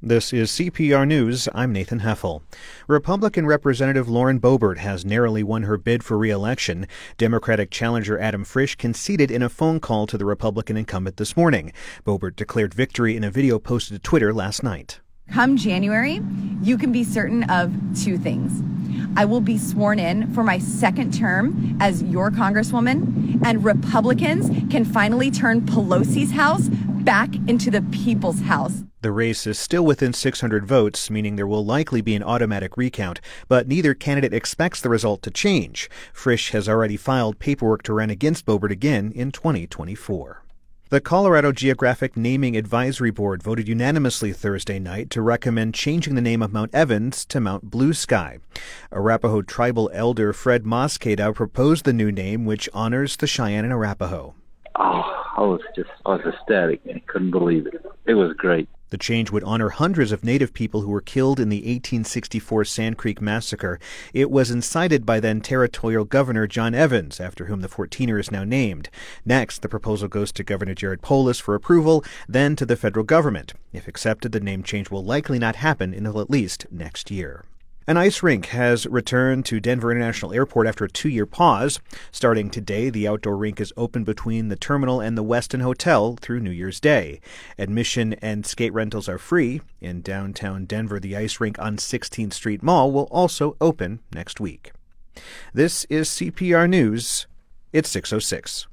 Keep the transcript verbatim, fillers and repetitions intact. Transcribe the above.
This is C P R News. I'm Nathan Heffel. Republican Representative Lauren Boebert has narrowly won her bid for re-election. Democratic challenger Adam Frisch conceded in a phone call to the Republican incumbent this morning. Boebert declared victory in a video posted to Twitter last night. Come January, you can be certain of two things. I will be sworn in for my second term as your Congresswoman, and Republicans can finally turn Pelosi's house back into the people's house. The race is still within six hundred votes, meaning there will likely be an automatic recount, but neither candidate expects the result to change. Frisch has already filed paperwork to run against Boebert again in twenty twenty-four. The Colorado Geographic Naming Advisory Board voted unanimously Thursday night to recommend changing the name of Mount Evans to Mount Blue Sky. Arapaho tribal elder Fred Mosqueda proposed the new name, which honors the Cheyenne and Arapaho. Oh, I was just, I was ecstatic. I couldn't believe it. It was great. The change would honor hundreds of Native people who were killed in the eighteen sixty-four Sand Creek Massacre. It was incited by then Territorial Governor John Evans, after whom the fourteener is now named. Next, the proposal goes to Governor Jared Polis for approval, then to the federal government. If accepted, the name change will likely not happen until at least next year. An ice rink has returned to Denver International Airport after a two-year pause. Starting today, the outdoor rink is open between the terminal and the Westin Hotel through New Year's Day. Admission and skate rentals are free. In downtown Denver, the ice rink on sixteenth Street Mall will also open next week. This is C P R News. It's six oh six.